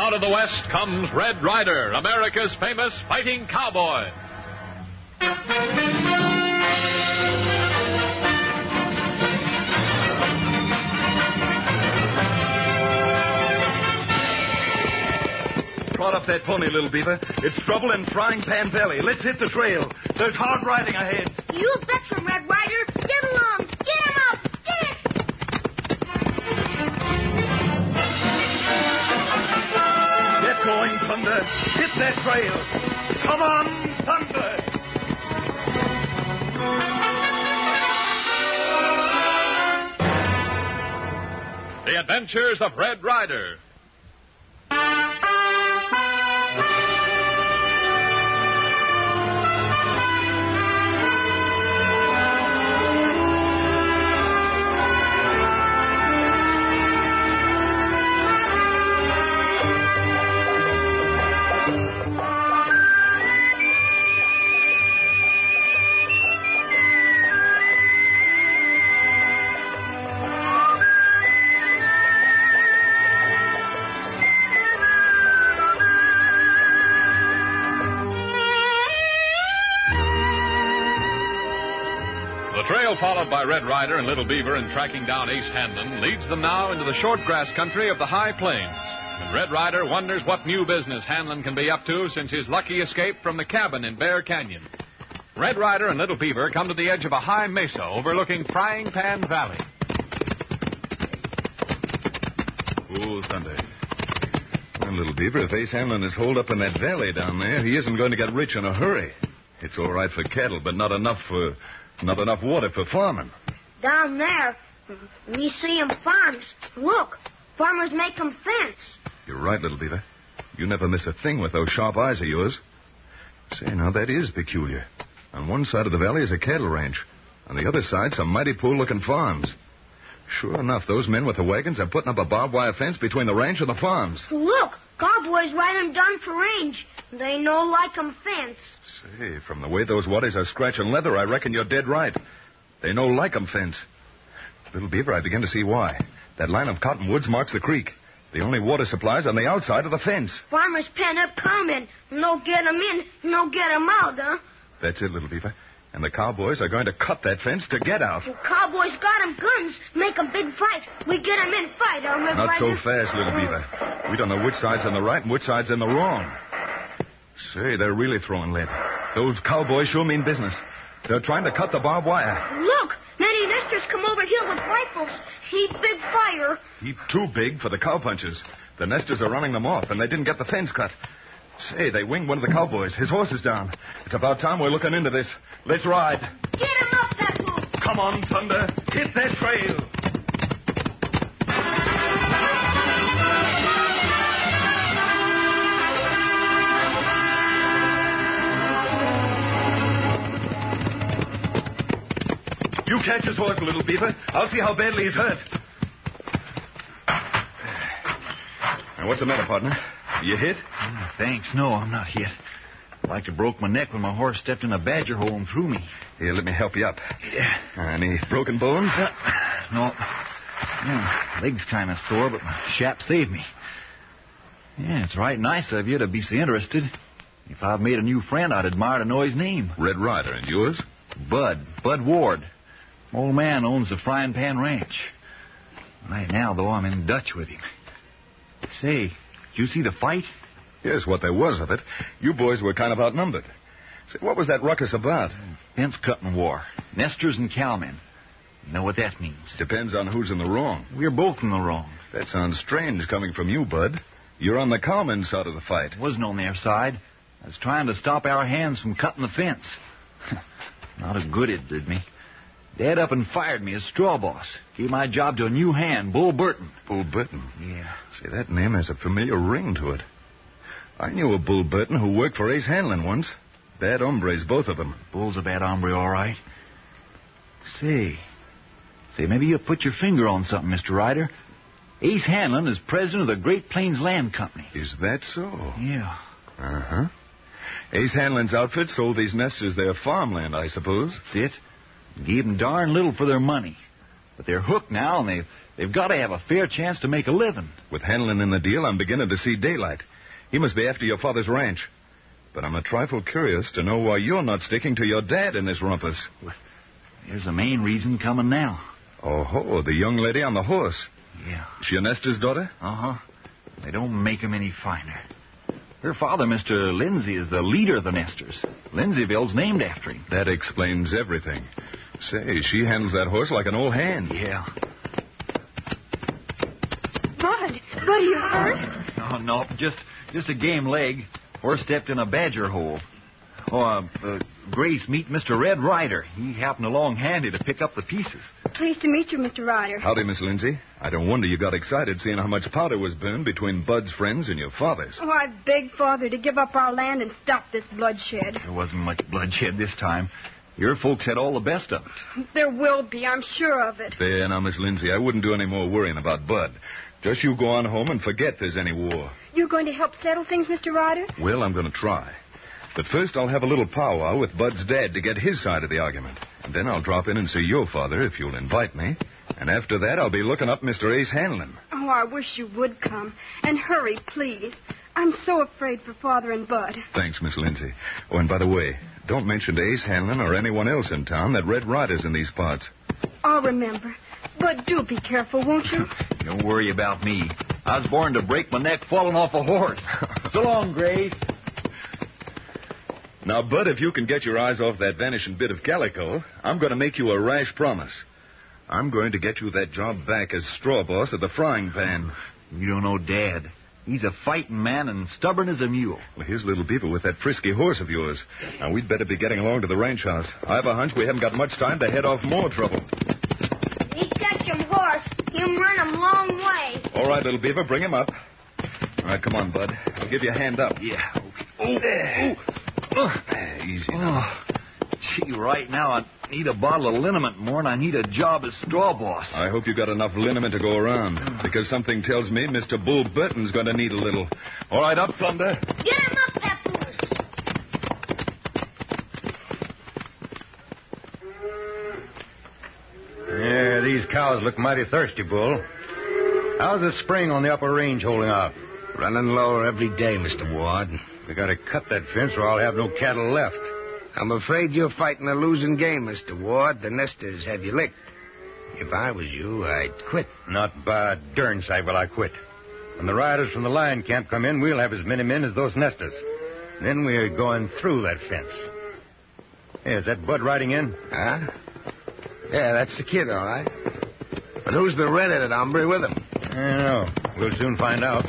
out of the West comes Red Ryder, America's famous fighting cowboy. Trot up that pony, Little Beaver. It's trouble in Frying Pan Valley. Let's hit the trail. There's hard riding ahead. You betcha, Red Ryder. Get along. Get him up. Get! Get going, Thunder. Hit that trail. Come on, Thunder. The Adventures of Red Ryder. The trail followed by Red Ryder and Little Beaver in tracking down Ace Hanlon leads them now into the short grass country of the high plains. And Red Ryder wonders what new business Hanlon can be up to since his lucky escape from the cabin in Bear Canyon. Red Ryder and Little Beaver come to the edge of a high mesa overlooking Frying Pan Valley. Oh, Thunder. Well, Little Beaver, if Ace Hanlon is holed up in that valley down there, he isn't going to get rich in a hurry. It's all right for cattle, but not enough water for farming. Down there, we see 'em farms. Look, farmers make 'em fence. You're right, Little Beaver. You never miss a thing with those sharp eyes of yours. Say, now, that is peculiar. On one side of the valley is a cattle ranch. On the other side, some mighty poor-looking farms. Sure enough, those men with the wagons are putting up a barbed wire fence between the ranch and the farms. Look, cowboys ride 'em down for range. They no like 'em fence. Say, from the way those waddies are scratching leather, I reckon you're dead right. They no like 'em fence. Little Beaver, I begin to see why. That line of cottonwoods marks the creek. The only water supply's on the outside of the fence. Farmers pen up coming. No get 'em in, no get 'em out, huh? That's it, Little Beaver. And the cowboys are going to cut that fence to get out. The cowboys got 'em guns. Make 'em big fight. We get 'em in fight, huh, Red Not Ryder? so fast, Little Beaver. We don't know which side's in the right and which side's in the wrong. Say, they're really throwing lead. Those cowboys sure mean business. They're trying to cut the barbed wire. Look, many nesters come over here with rifles. Heap big fire. Heap too big for the cowpunchers. The nesters are running them off, and they didn't get the fence cut. Say, they winged one of the cowboys. His horse is down. It's about time we're looking into this. Let's ride. Get him up that roof. Come on, Thunder. Hit that trail. You catch his horse, Little Beaver. I'll see how badly he's hurt. Now, what's the matter, partner? You hit? Thanks. No, I'm not hit. Like to broke my neck when my horse stepped in a badger hole and threw me. Here, let me help you up. Yeah. Any broken bones? No. Yeah, leg's kind of sore, but my chap saved me. Yeah, it's right nice of you to be so interested. If I've made a new friend, I'd admire to know his name. Red Ryder, and yours? Bud Ward. Old man owns the Frying Pan Ranch. Right now, though, I'm in Dutch with him. Say, did you see the fight? Yes, what there was of it. You boys were kind of outnumbered. Say, what was that ruckus about? Fence cutting war. Nesters and cowmen. You know what that means? Depends on who's in the wrong. We're both in the wrong. That sounds strange coming from you, Bud. You're on the cowmen's side of the fight. Wasn't on their side. I was trying to stop our hands from cutting the fence. Not a good it did me. Dad up and fired me as straw boss. Gave my job to a new hand, Bull Burton. Bull Burton? Yeah. See, that name has a familiar ring to it. I knew a Bull Burton who worked for Ace Hanlon once. Bad hombres, both of them. Bull's a bad hombre, all right. Say, maybe you put your finger on something, Mr. Ryder. Ace Hanlon is president of the Great Plains Land Company. Is that so? Yeah. Uh-huh. Ace Hanlon's outfit sold these nesters their farmland, I suppose. That's it. Gave them darn little for their money. But they're hooked now, and they've They've got to have a fair chance to make a living. With Hanlon in the deal, I'm beginning to see daylight. He must be after your father's ranch. But I'm a trifle curious to know why you're not sticking to your dad in this rumpus. There's the main reason coming now. Oh, the young lady on the horse. Yeah. Is she a Nestor's daughter? Uh-huh. They don't make 'em any finer. Her father, Mr. Lindsay, is the leader of the Nestors. Lindsayville's named after him. That explains everything. Say, she handles that horse like an old hand. Yeah. Bud, are you hurt? Oh, no, just a game leg. Horse stepped in a badger hole. Oh, Grace, meet Mr. Red Ryder. He happened along handy to pick up the pieces. Pleased to meet you, Mr. Ryder. Howdy, Miss Lindsay. I don't wonder you got excited seeing how much powder was burned between Bud's friends and your father's. Oh, I begged Father to give up our land and stop this bloodshed. There wasn't much bloodshed this time. Your folks had all the best of it. There will be, I'm sure of it. There, now, Miss Lindsay, I wouldn't do any more worrying about Bud. Just you go on home and forget there's any war. You're going to help settle things, Mr. Ryder? Well, I'm going to try. But first I'll have a little powwow with Bud's dad to get his side of the argument. And then I'll drop in and see your father, if you'll invite me. And after that, I'll be looking up Mr. Ace Hanlon. Oh, I wish you would come. And hurry, please. I'm so afraid for Father and Bud. Thanks, Miss Lindsay. Oh, and by the way, don't mention to Ace Hanlon or anyone else in town that Red Ryder's in these parts. I'll remember. But do be careful, won't you? Don't worry about me. I was born to break my neck falling off a horse. So long, Grace. Now, Bud, if you can get your eyes off that vanishing bit of calico, I'm going to make you a rash promise. I'm going to get you that job back as straw boss at the Frying Pan. You don't know Dad. He's a fighting man and stubborn as a mule. Well, here's little Beaver with that frisky horse of yours. Now, we'd better be getting along to the ranch house. I have a hunch we haven't got much time to head off more trouble. He catch him horse. Him run him long way. All right, little Beaver, bring him up. All right, come on, Bud. I'll give you a hand up. Yeah, okay. Easy now. Gee, right now I need a bottle of liniment more than I need a job as straw boss. I hope you got enough liniment to go around, because something tells me Mr. Bull Burton's going to need a little. All right, up, Thunder. Get him up, Papoose. Yeah, these cows look mighty thirsty, Bull. How's the spring on the upper range holding out? Running lower every day, Mr. Ward. We gotta cut that fence or I'll have no cattle left. I'm afraid you're fighting a losing game, Mr. Ward. The Nestors have you licked. If I was you, I'd quit. Not by a darn sight will I quit. When the riders from the lion camp come in, we'll have as many men as those Nestors. Then we're going through that fence. Hey, is that Bud riding in? Huh? Yeah, that's the kid, all right. But who's the red-headed hombre with him? I don't know. We'll soon find out.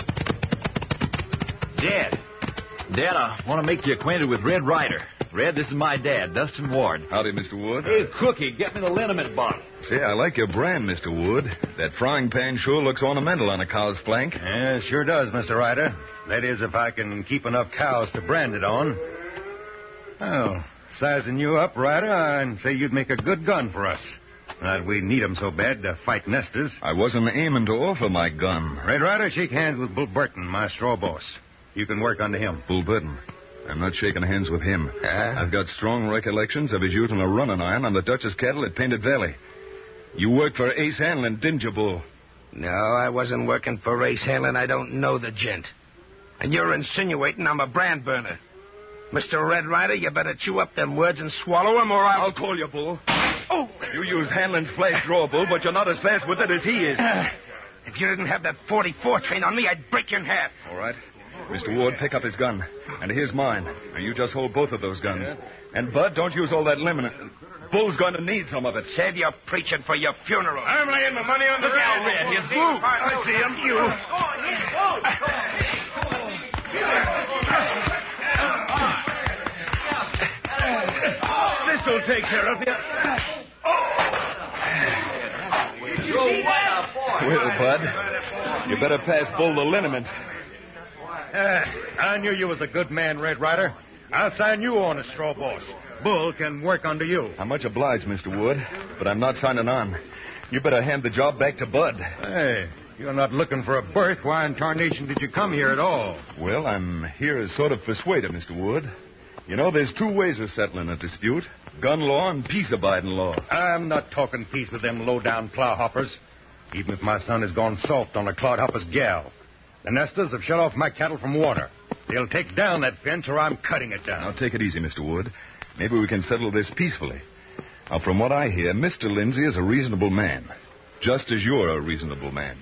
Dad, I want to make you acquainted with Red Ryder. Red, this is my dad, Dustin Ward. Howdy, Mr. Wood. Hey, Cookie, get me the liniment bottle. Say, I like your brand, Mr. Wood. That frying pan sure looks ornamental on a cow's flank. Yeah, it sure does, Mr. Ryder. That is, if I can keep enough cows to brand it on. Well, sizing you up, Ryder, I'd say you'd make a good gun for us. Not we need 'em so bad to fight Nestors. I wasn't aiming to offer my gun. Red Ryder, shake hands with Bull Burton, my straw boss. You can work under him. Bull Burton. I'm not shaking hands with him. I've got strong recollections of his using a running iron on the Dutchess cattle at Painted Valley. You worked for Ace Hanlon, didn't you, Bull? No, I wasn't working for Ace Hanlon. I don't know the gent. And you're insinuating I'm a brand burner. Mr. Red Ryder, you better chew up them words and swallow 'em, or I'll call you, Bull. Oh! You use Hanlon's flash draw, Bull, but you're not as fast with it as he is. If you didn't have that 44 train on me, I'd break you in half. All right. Mr. Ward, pick up his gun. And here's mine. Now, you just hold both of those guns. Yeah. And, Bud, don't use all that liniment. Bull's going to need some of it. Save your preaching for your funeral. I'm laying my money on the ground. Red. He's blue. I see him. You. This'll take care of you. Well, Bud, you better pass Bull the liniment. I knew you was a good man, Red Ryder. I'll sign you on as straw boss. Bull can work under you. I'm much obliged, Mr. Wood, but I'm not signing on. You better hand the job back to Bud. Hey, you're not looking for a berth. Why in tarnation did you come here at all? Well, I'm here as sort of persuader, Mr. Wood. You know, there's two ways of settling a dispute. Gun law and peace-abiding law. I'm not talking peace with them low-down plowhoppers. even if my son has gone soft on a clodhopper's gal. The Nesters have shut off my cattle from water. They'll take down that fence or I'm cutting it down. Now, take it easy, Mr. Wood. Maybe we can settle this peacefully. Now, from what I hear, Mr. Lindsay is a reasonable man. Just as you're a reasonable man.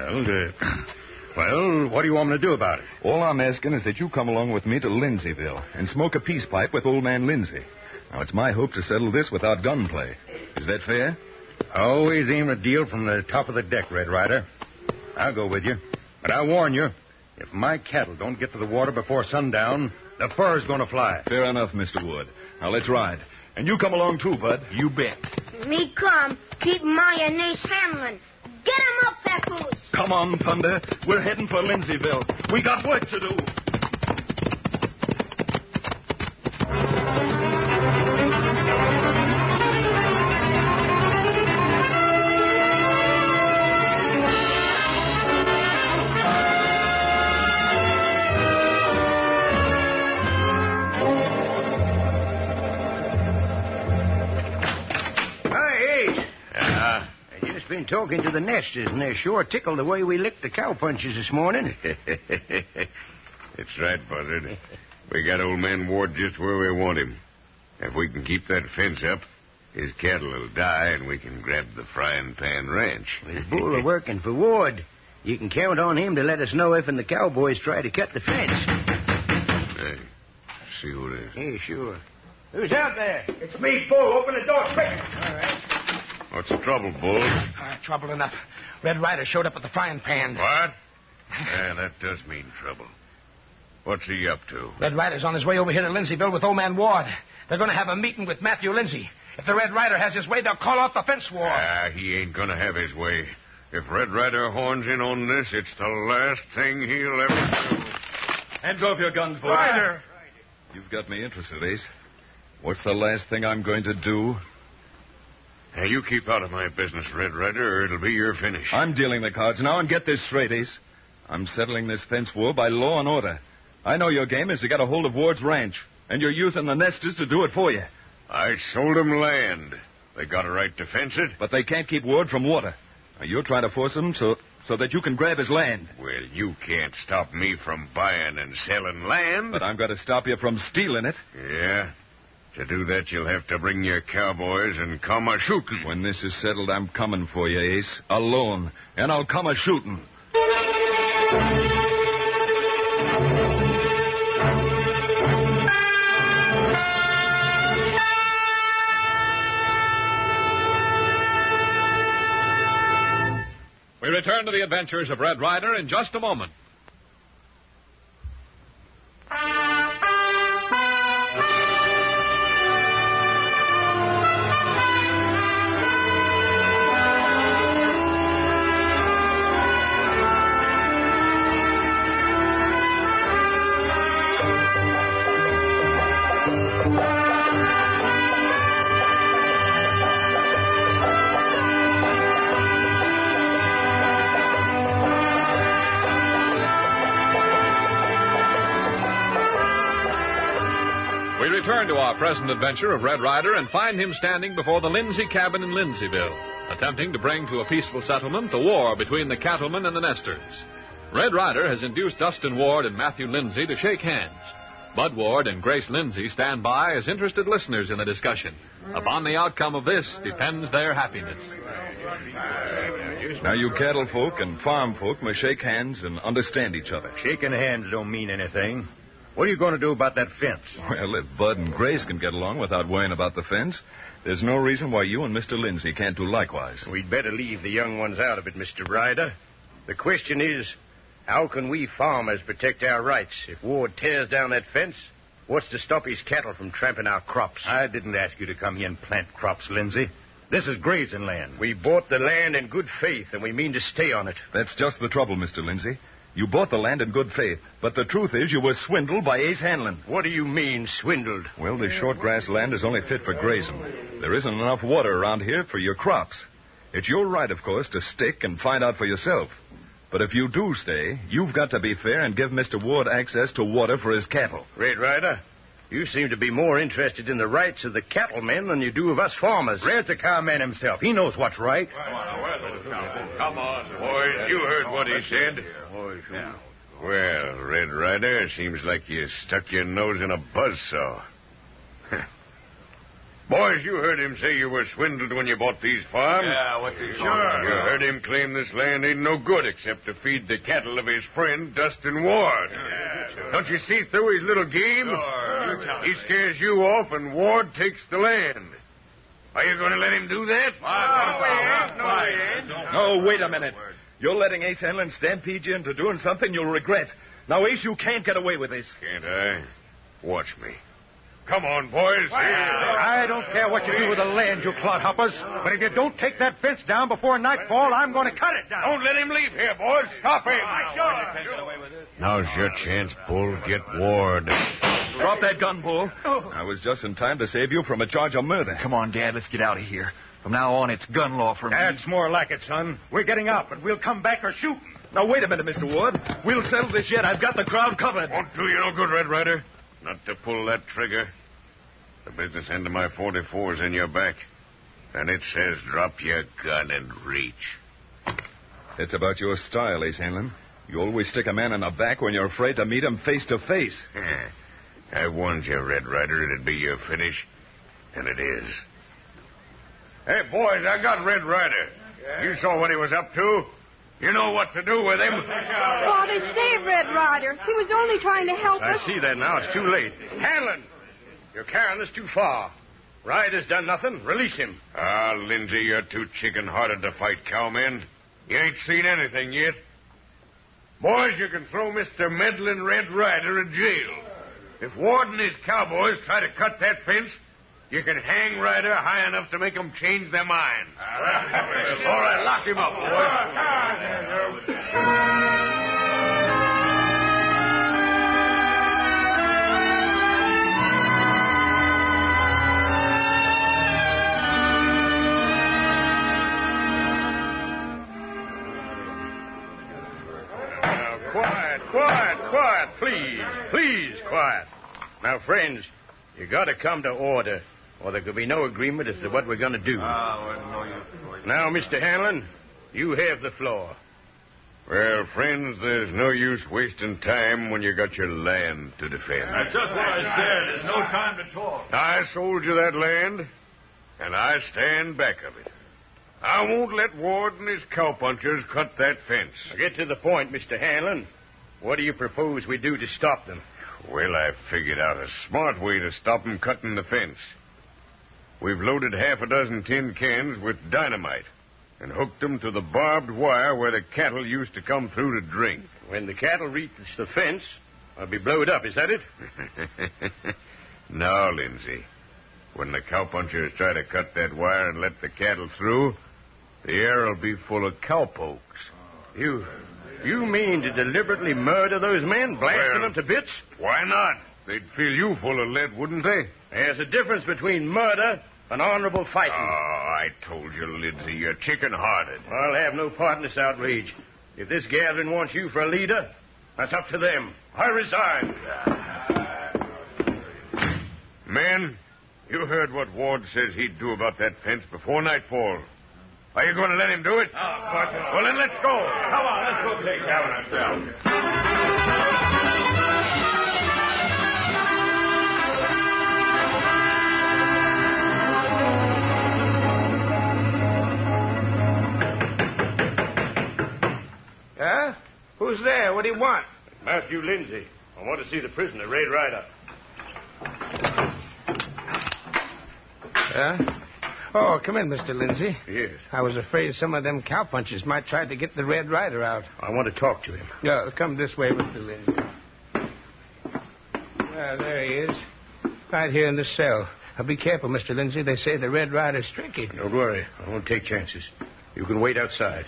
Well, what do you want me to do about it? All I'm asking is that you come along with me to Lindsayville and smoke a peace pipe with old man Lindsay. Now, it's my hope to settle this without gunplay. Is that fair? I always aim a deal from the top of the deck, Red Rider. I'll go with you. But I warn you, if my cattle don't get to the water before sundown, the fur's going to fly. Fair enough, Mr. Wood. Now, let's ride. And you come along, too, Bud. You bet. Me come. Keep my and Ace Hanlon. Get him up, Papoose. Come on, Thunder. We're heading for Lindsayville. We got work to do. Been talking to the Nesters, and they're sure tickled the way we licked the cowpunchers this morning. That's right, Buzzard. We got old man Ward just where we want him. If we can keep that fence up, his cattle will die, and we can grab the Frying Pan Ranch. Well, Bull are working for Ward. You can count on him to let us know if and the cowboys try to cut the fence. Hey, see who it is. Yeah, sure. Who's out there? It's me, Bull. Open the door quick. All right. What's the trouble, Bull? Trouble enough. Red Rider showed up at the Frying Pan. What? Yeah, that does mean trouble. What's he up to? Red Rider's on his way over here to Lindsayville with old man Ward. They're going to have a meeting with Matthew Lindsay. If the Red Rider has his way, they'll call off the fence war. He ain't going to have his way. If Red Rider horns in on this, it's the last thing he'll ever do. Hands off your guns, boys. Rider! You've got me interested, Ace. What's the last thing I'm going to do? Now, you keep out of my business, Red Rider, or it'll be your finish. I'm dealing the cards now, and get this straight, Ace. I'm settling this fence war by law and order. I know your game is to get a hold of Ward's ranch, and you're using the Nesters to do it for you. I sold them land. They got a right to fence it. But they can't keep Ward from water. Now, you're trying to force them so that you can grab his land. Well, you can't stop me from buying and selling land. But I'm going to stop you from stealing it. Yeah? To do that, you'll have to bring your cowboys and come a-shooting. When this is settled, I'm coming for you, Ace. Alone. And I'll come a-shooting. We return to the adventures of Red Rider in just a moment. Return to our present adventure of Red Rider and find him standing before the Lindsay cabin in Lindsayville, attempting to bring to a peaceful settlement the war between the cattlemen and the Nesters. Red Rider has induced Dustin Ward and Matthew Lindsay to shake hands. Bud Ward and Grace Lindsay stand by as interested listeners in the discussion. Upon the outcome of this depends their happiness. Now, you cattle folk and farm folk must shake hands and understand each other. Shaking hands don't mean anything. What are you going to do about that fence? Well, if Bud and Grace can get along without worrying about the fence, there's no reason why you and Mr. Lindsay can't do likewise. We'd better leave the young ones out of it, Mr. Ryder. The question is, how can we farmers protect our rights? If Ward tears down that fence, what's to stop his cattle from tramping our crops? I didn't ask you to come here and plant crops, Lindsay. This is grazing land. We bought the land in good faith, and we mean to stay on it. That's just the trouble, Mr. Lindsay. You bought the land in good faith, but the truth is you were swindled by Ace Hanlon. What do you mean, swindled? Well, this short grass land is only fit for grazing. There isn't enough water around here for your crops. It's your right, of course, to stick and find out for yourself. But if you do stay, you've got to be fair and give Mr. Ward access to water for his cattle. Red Rider, You seem to be more interested in the rights of the cattlemen than you do of us farmers. Red's a cowman himself. He knows what's right. Come on, boys. You heard what he said. Well, Red Rider, seems like you stuck your nose in a buzzsaw. Boys, you heard him say you were swindled when you bought these farms. Yeah, what did you... Sure. You heard him claim this land ain't no good except to feed the cattle of his friend, Dustin Ward. Don't you see through his little game? Sure. He scares you off and Ward takes the land. Are you going to let him do that? No, wait a minute. You're letting Ace Hanlon stampede you into doing something you'll regret. Now, Ace, you can't get away with this. Can't I? Watch me. Come on, boys. I don't care what you do with the land, you clodhoppers. But if you don't take that fence down before nightfall, I'm going to cut it down. Don't let him leave here, boys. Stop him. Now's your chance, Bull. Get Ward. Drop that gun, Bull. I was just in time to save you from a charge of murder. Come on, Dad, let's get out of here. From now on, it's gun law for me. That's more like it, son. We're getting out, but we'll come back or shoot. Now, wait a minute, Mr. Ward. We'll settle this yet. I've got the crowd covered. Won't do you no good, Red Rider. Not to pull that trigger. The business end of my 44's in your back. And it says drop your gun and reach. It's about your style, Ace Hanlon. You always stick a man in the back when you're afraid to meet him face to face. I warned you, Red Rider, it'd be your finish. And it is. Hey, boys, I got Red Rider. Yeah. You saw what he was up to. You know what to do with him. Father, save Red Rider. He was only trying to help us. I see that now. It's too late. Hanlon, you're carrying this too far. Ryder's done nothing. Release him. Ah, Lindsay, you're too chicken-hearted to fight cowmen. You ain't seen anything yet. Boys, you can throw Mr. Meddlin' Red Rider in jail. If Ward and his cowboys try to cut that fence, you can hang Ryder high enough to make them change their mind. All right, lock him up, boys. Quiet, please, quiet. Now, friends, you got to come to order, or there could be no agreement as to what we're going to do. Now, Mr. Hanlon, you have the floor. Well, friends, there's no use wasting time when you got your land to defend. That's just what I said. There's no time to talk. I sold you that land, and I stand back of it. I won't let Ward and his cowpunchers cut that fence. Now get to the point, Mr. Hanlon. What do you propose we do to stop them? Well, I've figured out a smart way to stop them cutting the fence. We've loaded half a dozen tin cans with dynamite and hooked them to the barbed wire where the cattle used to come through to drink. When the cattle reach the fence, they'll be blowed up, is that it? No, Lindsay. When the cowpunchers try to cut that wire and let the cattle through, the air will be full of cowpokes. You mean to deliberately murder those men, blasting them to bits? Why not? They'd fill you full of lead, wouldn't they? There's a difference between murder and honorable fighting. Oh, I told you, Lindsay, you're chicken-hearted. I'll have no part in this outrage. If this gathering wants you for a leader, that's up to them. I resign. Men, you heard what Ward says he'd do about that fence before nightfall. Are you going to let him do it? Well, then let's go. Come on, let's go take care of ourselves. Huh? Who's there? What do you want? Matthew Lindsay. I want to see the prisoner, Red Rider. Oh, come in, Mr. Lindsay. Yes. I was afraid some of them cowpunchers might try to get the Red Rider out. I want to talk to him. Yeah, come this way, Mr. Lindsay. There he is. Right here in the cell. Now, be careful, Mr. Lindsay. They say the Red Rider's tricky. Don't worry. I won't take chances. You can wait outside.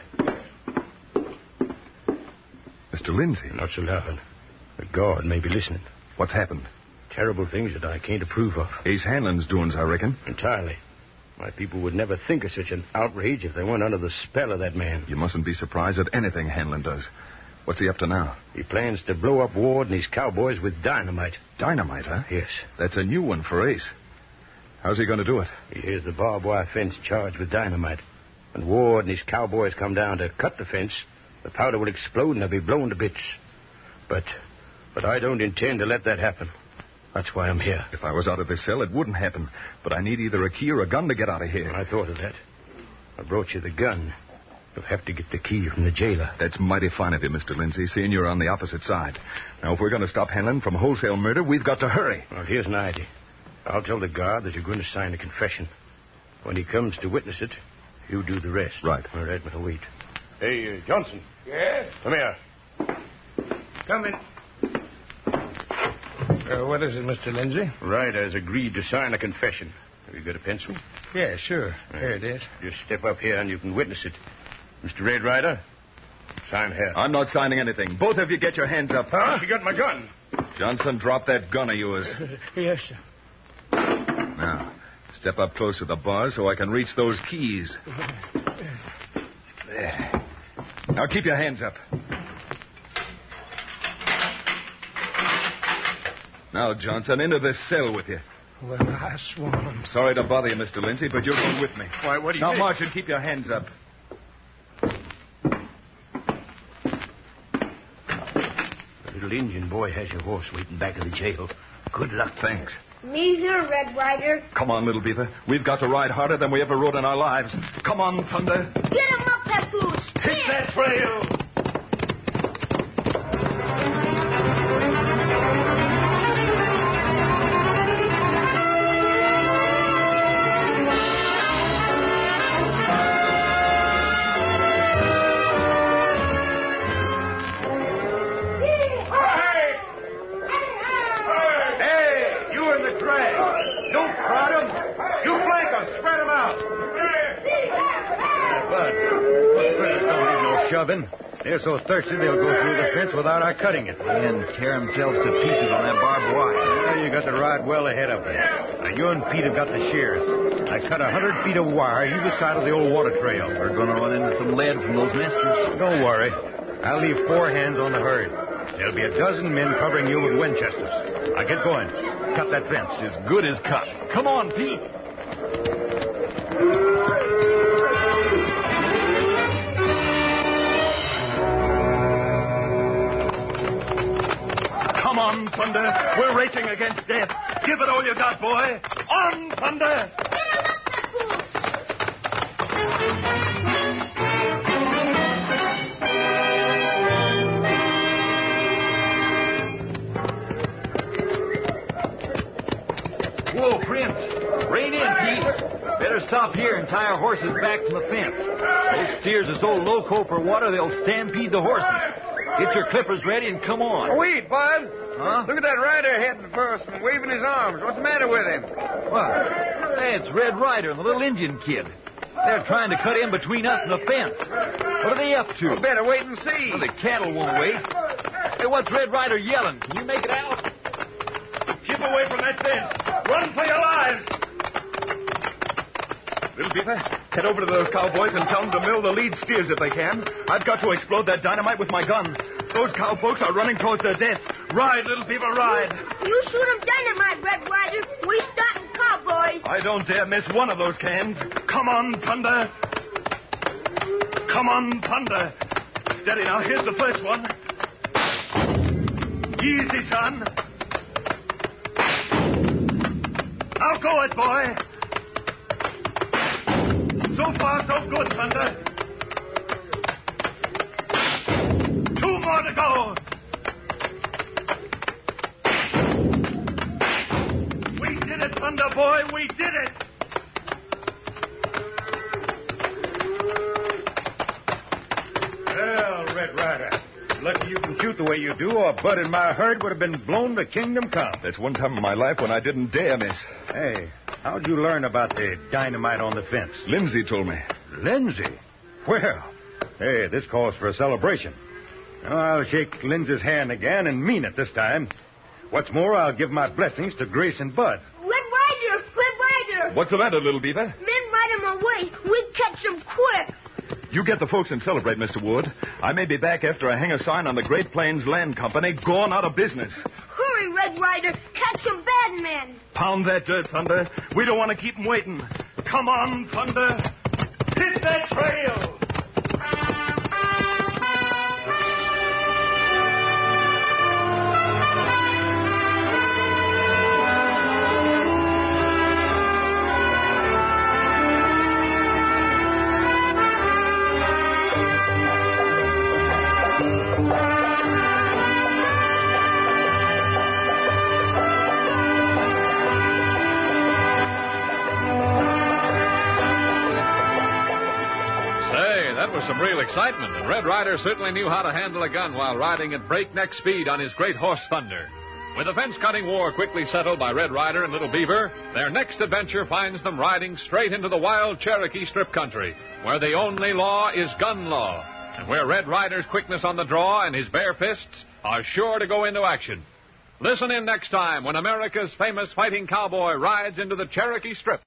Mr. Lindsay. Not so loud. The guard may be listening. What's happened? Terrible things that I can't approve of. Ace Hanlon's doings, I reckon. Entirely. My people would never think of such an outrage if they weren't under the spell of that man. You mustn't be surprised at anything Hanlon does. What's he up to now? He plans to blow up Ward and his cowboys with dynamite. Dynamite, huh? Yes. That's a new one for Ace. How's he going to do it? He hears the barbed wire fence charged with dynamite. When Ward and his cowboys come down to cut the fence, the powder will explode and they'll be blown to bits. But I don't intend to let that happen. That's why I'm here. If I was out of this cell, it wouldn't happen. But I need either a key or a gun to get out of here. I thought of that. I brought you the gun. You'll have to get the key from the jailer. That's mighty fine of you, Mr. Lindsay, seeing you're on the opposite side. Now, if we're going to stop Hanlon from wholesale murder, we've got to hurry. Well, here's an idea. I'll tell the guard that you're going to sign a confession. When he comes to witness it, you do the rest. Right. All right, but I'll wait. Hey, Johnson. Yes? Come here. Come in. What is it, Mr. Lindsay? Ryder's agreed to sign a confession. Have you got a pencil? Yeah, sure. Here it is. Just step up here and you can witness it. Mr. Red Ryder, sign here. I'm not signing anything. Both of you get your hands up. Huh? She got my gun. Johnson, drop that gun of yours. Yes, sir. Now, step up close to the bar so I can reach those keys. There. Now keep your hands up. Now, Johnson, into this cell with you. Well, I swan. Sorry to bother you, Mr. Lindsay, but you're going with me. Why, what do you Now, think? march and keep your hands up. The little Indian boy has your horse waiting back of the jail. Good luck. Thanks. Me here, Red Ryder. Come on, little beaver. We've got to ride harder than we ever rode in our lives. Come on, Thunder. Get him up, Papoose. Hit that trail. They're so thirsty they'll go through the fence without our cutting it. And tear themselves to pieces on that barbed wire. Well, you got the ride well ahead of them. Now, you and Pete have got the shears. I cut 100 feet of wire either side of the old water trail. We're going to run into some lead from those nesters. Don't worry. I'll leave 4 hands on the herd. There'll be a dozen men covering you with Winchesters. Now, get going. Cut that fence. As good as cut. Come on, Pete. Come on, Thunder. We're racing against death. Give it all you got, boy. On, Thunder. Whoa, Prince. Rein in, Pete. Better stop here and tie our horses back to the fence. Those steers are so loco for water they'll stampede the horses. Get your clippers ready and come on. Wait, Bud. Huh? Look at that rider heading for us and waving his arms. What's the matter with him? What? Hey, it's Red Ryder and the little Indian kid. They're trying to cut in between us and the fence. What are they up to? We better wait and see. Well, the cattle won't wait. Hey, what's Red Ryder yelling? Can you make it out? Keep away from that fence. Run for your lives. Little Beaver, head over to those cowboys and tell them to mill the lead steers if they can. I've got to explode that dynamite with my gun. Those cowpokes are running towards their death. Ride, Little Beaver, ride. You shoot him dynamite, Red Ryder. We starting cowboys. I don't dare miss one of those cans. Come on, Thunder. Come on, Thunder. Steady now. Here's the first one. Easy, son. Now go it, boy. So far, so good, Thunder. 2 more to go. We did it, Thunder boy. We did it. Well, Red Ryder, lucky you can shoot the way you do, or Bud and my herd would have been blown to kingdom come. That's one time in my life when I didn't dare miss. Hey, how'd you learn about the dynamite on the fence? Lindsay told me. Lindsay? Well, hey, this calls for a celebration. Now, I'll shake Lindsay's hand again and mean it this time. What's more, I'll give my blessings to Grace and Bud. Red Ryder! Red Ryder! What's the matter, Little Beaver? Men ride him away. We catch him quick. You get the folks and celebrate, Mr. Ward. I may be back after I hang a sign on the Great Plains Land Company, gone out of business. Hurry, Red Rider. Catch some bad men. Pound that dirt, Thunder. We don't want to keep 'em waiting. Come on, Thunder. Hit that trail. Some real excitement, and Red Rider certainly knew how to handle a gun while riding at breakneck speed on his great horse Thunder. With the fence-cutting war quickly settled by Red Rider and Little Beaver, their next adventure finds them riding straight into the wild Cherokee Strip country, where the only law is gun law, and where Red Rider's quickness on the draw and his bare fists are sure to go into action. Listen in next time when America's famous fighting cowboy rides into the Cherokee Strip.